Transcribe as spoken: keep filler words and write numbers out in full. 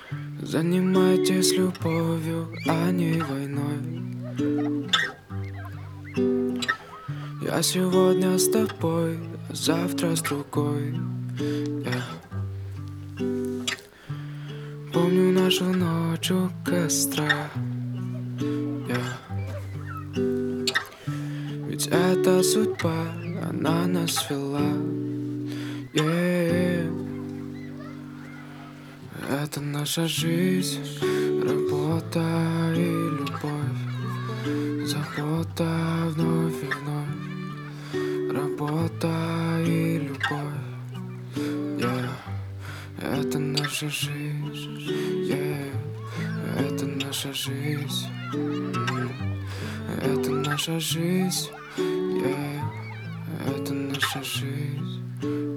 Занимайтесь любовью, а не войной. Я сегодня с тобой, а завтра с другой. Yeah. Помню нашу ночь у костра. Yeah. Ведь это судьба, она нас свела. Yeah. Это наша жизнь, работа и любовь, забота вновь и вновь. Работа и любовь, yeah. Это наша жизнь, yeah. Это наша жизнь, mm. Это наша жизнь, yeah. Это наша жизнь.